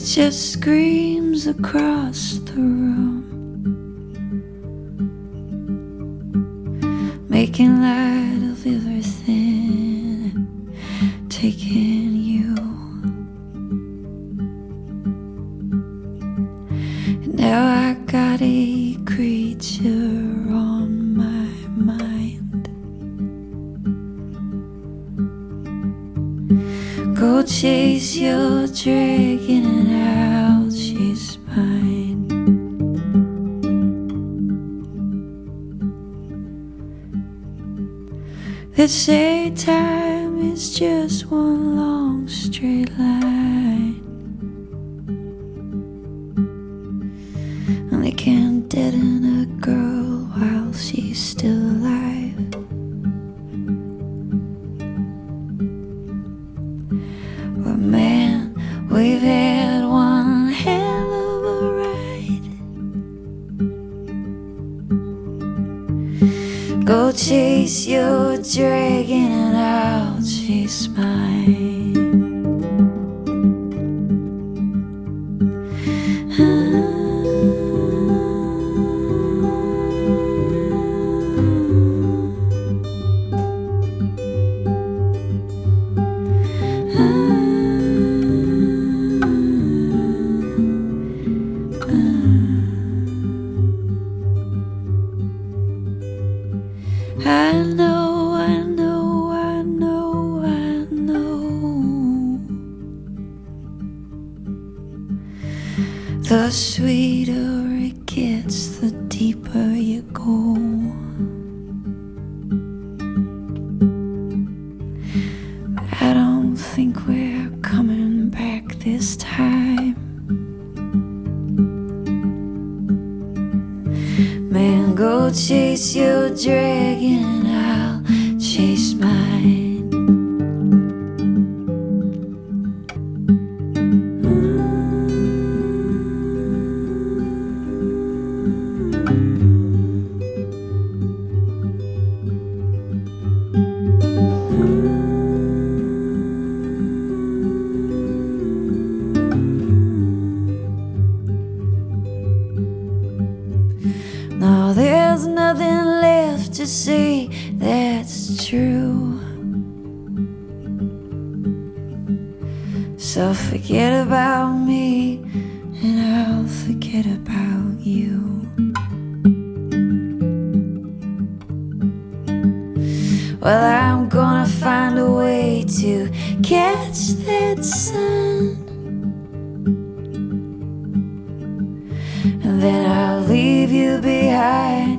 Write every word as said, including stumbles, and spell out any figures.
just screams across the room, making light of everything, taking you. And now I got a creature on my mind. Go chase your dragon and I'll chase mine. They say time is just one long straight line, and they can't deaden a girl while she's still alive. But man, we've had one hell of a ride. Go chase your dragon and I'll chase mine. I know, I know, I know, I know. The sweeter it gets, the deeper you go. But I don't think we're coming back this time. Man, go chase your dragon and I'll chase mine. Now there's nothing left to say that's true, so forget about me and I'll forget about you. Well, I'm gonna find a way to catch that sun, and then I'll leave you behind.